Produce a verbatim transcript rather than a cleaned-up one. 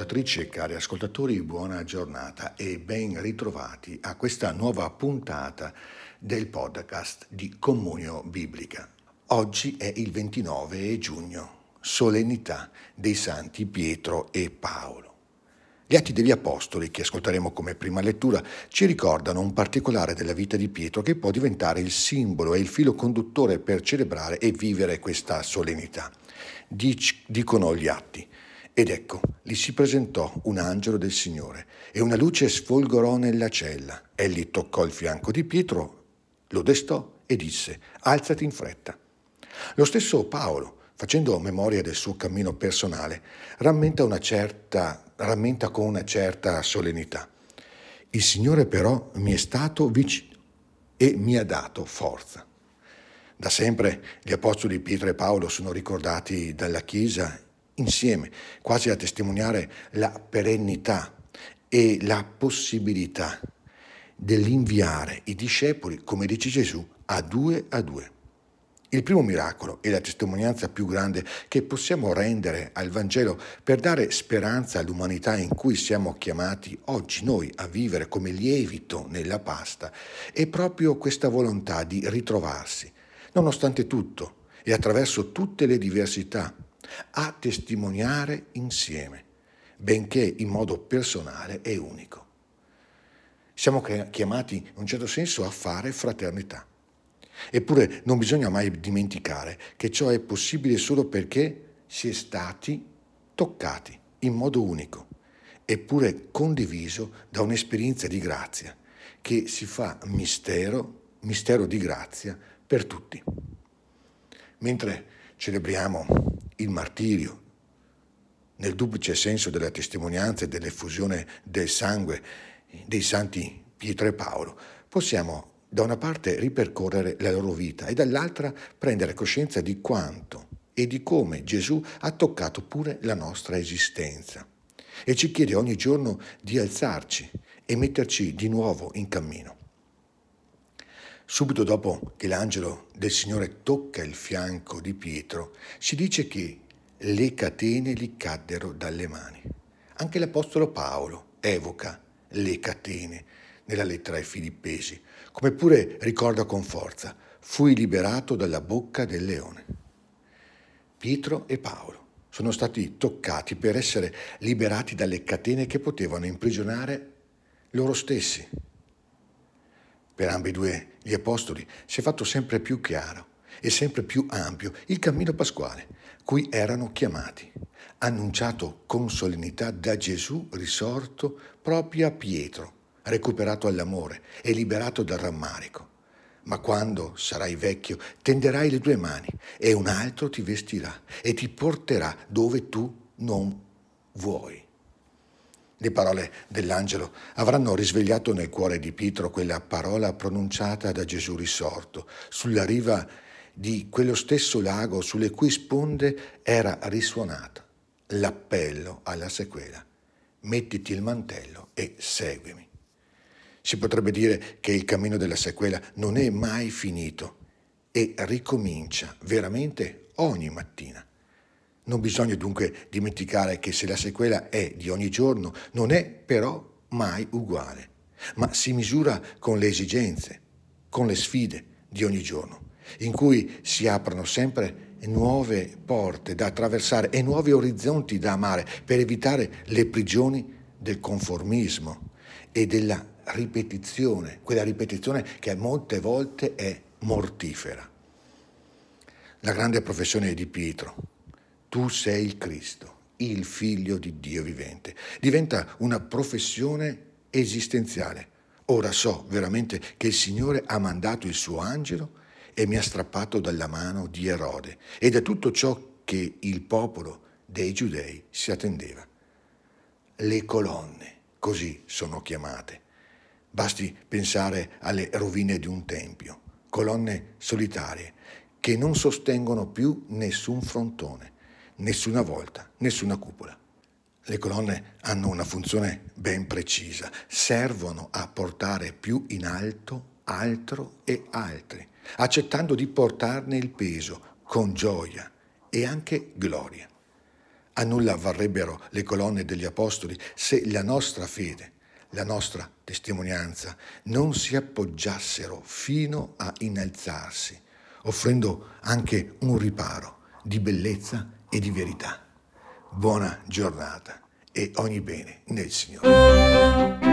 ascoltatrici e cari ascoltatori, buona giornata e ben ritrovati a questa nuova puntata del podcast di Comunio Biblica. Oggi è il ventinove giugno, solennità dei santi Pietro e Paolo. Gli Atti degli Apostoli, che ascolteremo come prima lettura, ci ricordano un particolare della vita di Pietro che può diventare il simbolo e il filo conduttore per celebrare e vivere questa solennità. Dic- dicono gli Atti. Ed ecco, gli si presentò un angelo del Signore e una luce sfolgorò nella cella. Egli toccò il fianco di Pietro, lo destò e disse: alzati in fretta. Lo stesso Paolo, facendo memoria del suo cammino personale, rammenta, una certa, rammenta con una certa solennità. Il Signore però mi è stato vicino e mi ha dato forza. Da sempre gli apostoli Pietro e Paolo sono ricordati dalla Chiesa insieme, quasi a testimoniare la perennità e la possibilità dell'inviare i discepoli, come dice Gesù, a due a due. Il primo miracolo e la testimonianza più grande che possiamo rendere al Vangelo per dare speranza all'umanità in cui siamo chiamati oggi noi a vivere come lievito nella pasta è proprio questa volontà di ritrovarsi, nonostante tutto e attraverso tutte le diversità, a testimoniare insieme, benché in modo personale e unico. Siamo chiamati in un certo senso a fare fraternità. Eppure non bisogna mai dimenticare che ciò è possibile solo perché si è stati toccati in modo unico, eppure condiviso da un'esperienza di grazia che si fa mistero, mistero di grazia per tutti. Mentre celebriamo il martirio nel duplice senso della testimonianza e dell'effusione del sangue dei santi Pietro e Paolo, possiamo da una parte ripercorrere la loro vita e dall'altra prendere coscienza di quanto e di come Gesù ha toccato pure la nostra esistenza e ci chiede ogni giorno di alzarci e metterci di nuovo in cammino. Subito dopo che l'angelo del Signore tocca il fianco di Pietro, si dice che le catene gli caddero dalle mani. Anche l'apostolo Paolo evoca le catene nella lettera ai Filippesi, come pure ricorda con forza: fui liberato dalla bocca del leone. Pietro e Paolo sono stati toccati per essere liberati dalle catene che potevano imprigionare loro stessi. Per ambedue gli apostoli si è fatto sempre più chiaro e sempre più ampio il cammino pasquale, cui erano chiamati, annunciato con solennità da Gesù risorto proprio a Pietro, recuperato all'amore e liberato dal rammarico. Ma quando sarai vecchio tenderai le tue mani e un altro ti vestirà e ti porterà dove tu non vuoi. Le parole dell'angelo avranno risvegliato nel cuore di Pietro quella parola pronunciata da Gesù risorto sulla riva di quello stesso lago sulle cui sponde era risuonato l'appello alla sequela: mettiti il mantello e seguimi. Si potrebbe dire che il cammino della sequela non è mai finito e ricomincia veramente ogni mattina. Non bisogna dunque dimenticare che se la sequela è di ogni giorno, non è però mai uguale, ma si misura con le esigenze, con le sfide di ogni giorno, in cui si aprono sempre nuove porte da attraversare e nuovi orizzonti da amare per evitare le prigioni del conformismo e della ripetizione, quella ripetizione che molte volte è mortifera. La grande professione di Pietro: tu sei il Cristo, il Figlio di Dio vivente, diventa una professione esistenziale. Ora so veramente che il Signore ha mandato il suo angelo e mi ha strappato dalla mano di Erode e da tutto ciò che il popolo dei Giudei si attendeva. Le colonne, così sono chiamate. Basti pensare alle rovine di un tempio, colonne solitarie che non sostengono più nessun frontone, nessuna volta, nessuna cupola. Le colonne hanno una funzione ben precisa, servono a portare più in alto altro e altri, accettando di portarne il peso con gioia e anche gloria. A nulla varrebbero le colonne degli apostoli se la nostra fede, la nostra testimonianza non si appoggiassero fino a innalzarsi, offrendo anche un riparo di bellezza e di verità. Buona giornata e ogni bene nel Signore.